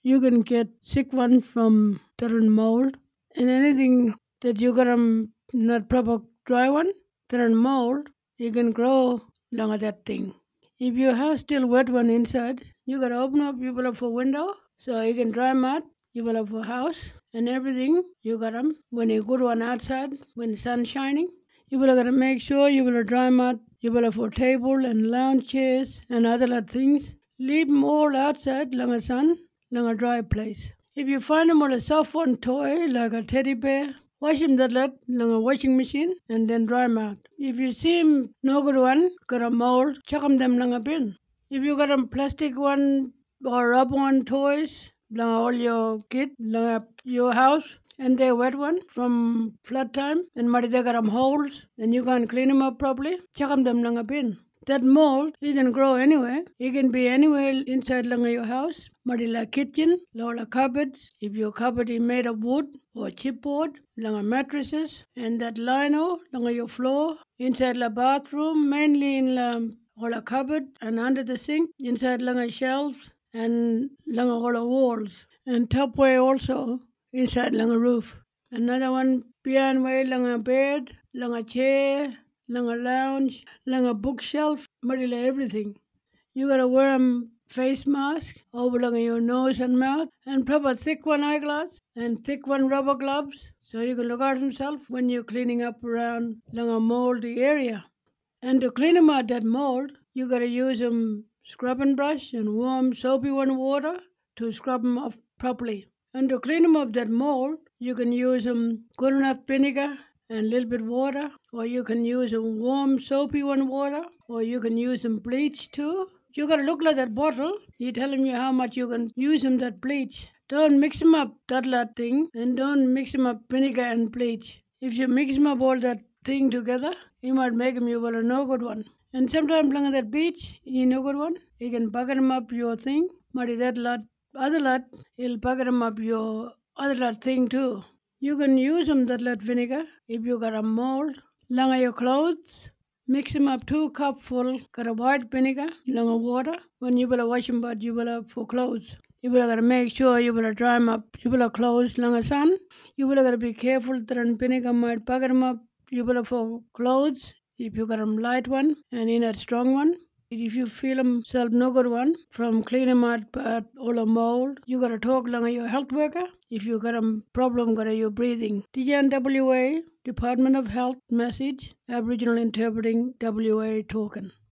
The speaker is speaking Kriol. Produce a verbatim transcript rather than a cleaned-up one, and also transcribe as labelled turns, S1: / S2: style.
S1: you can get sick one from different mold. And anything that you got um not proper dry one, different mold, you can grow longer that thing. If you have still wet one inside, you gotta open up your will for window so you can dry mud, you will have for house and everything. You got 'em when you good one outside when the sun's shining. You will gotta make sure you will dry mud. You will have for table and lounge chairs and other lot things. Leave 'em all outside long a sun, long a dry place. If you find 'em on a soft one toy like a teddy bear, wash 'em that lot long a washing machine and then dry 'em out. If you see 'em no good one, got a mold, chuck 'em them long a bin. If you got 'em plastic one or rubber one toys, long all your kid, long your house, and they wet one from flood time, and maybe they got 'em holes, then you can clean 'em up properly, chuck 'em them long a bin. That mold isn't grow anywhere. It can be anywhere inside long your house, maybe like kitchen, lower cupboards. If your cupboard is made of wood or chipboard, long mattresses, and that lino long your floor, inside the bathroom, mainly in the all a cupboard and under the sink, inside long shelves and long all the walls, and top way also inside long a roof. Another one behind way long a bed, long a chair, long a lounge, long a bookshelf, muddy everything. You gotta wear a face mask over long your nose and mouth, and proper thick one eyeglass and thick one rubber gloves, so you can look out yourself when you're cleaning up around long a moldy area. And to clean 'em out that mold, you gotta use a scrubbing brush and warm soapy one water to scrub 'em off properly. And to clean 'em up that mold, you can use um good enough vinegar and a little bit water, or you can use a warm soapy one water, or you can use some bleach too. You gotta look like that bottle. You telling you how much you can use 'em that bleach. Don't mix 'em up that lot thing, and don't mix 'em up vinegar and bleach. If you mix 'em up all that thing together, you might make 'em you will a no good one. And sometimes along that beach, you no good one. You can bucket 'em up your thing. Mighty that lot, other lot, you'll bucket 'em up your other lot thing too. You can use 'em that lot vinegar if you got a mold. Long your clothes, mix 'em up two cup full, got a white vinegar, long of water. When you will wash 'em, but you will for clothes. You will gotta make sure you will dry 'em up. You will clothes long a sun. You will gotta be careful that vinegar might bucket 'em up. You will for clothes if you got 'em light one and in a strong one. If you feel 'em self no good one from clean 'em out but all a mold, you gotta talk long your health worker. If you got a problem got your breathing. D N W A Department of Health message, Aboriginal interpreting W A talking.